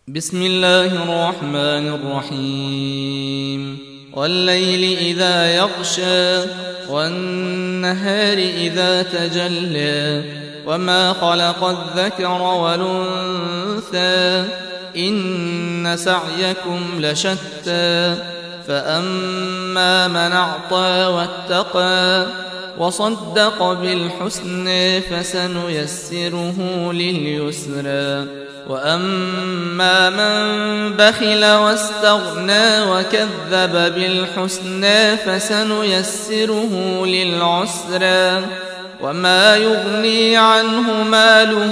بسم الله الرحمن الرحيم والليل إذا يغشى والنهار إذا تجلى وما خلق الذكر والأنثى إن سعيكم لشتى فأما من أعطى واتقى وصدق بالحسنى فسنيسره لليسرى وأما من بخل واستغنى وكذب بالحسنى فسنيسره للعسرى وما يغني عنه ماله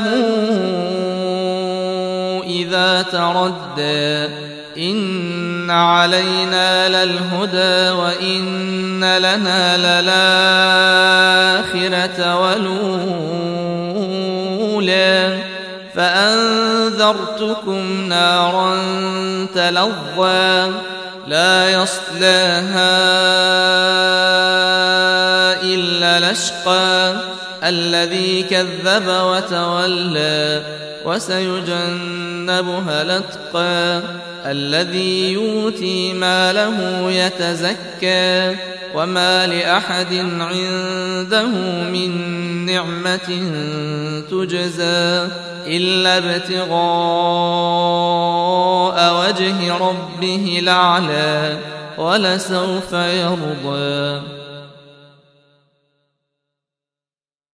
إذا تردى إن علينا للهدى وإن لنا للآخرة والأولى فأنذرتكم نارا تلظى لا يصلاها إلا الأشقى الذي كذب وتولى وسيجنبها الأتقى الذي يؤتي ماله يتزكى وما لأحد عنده من نعمة تجزى إلا ابتغاء وجه ربه الأعلى ولسوف يرضى.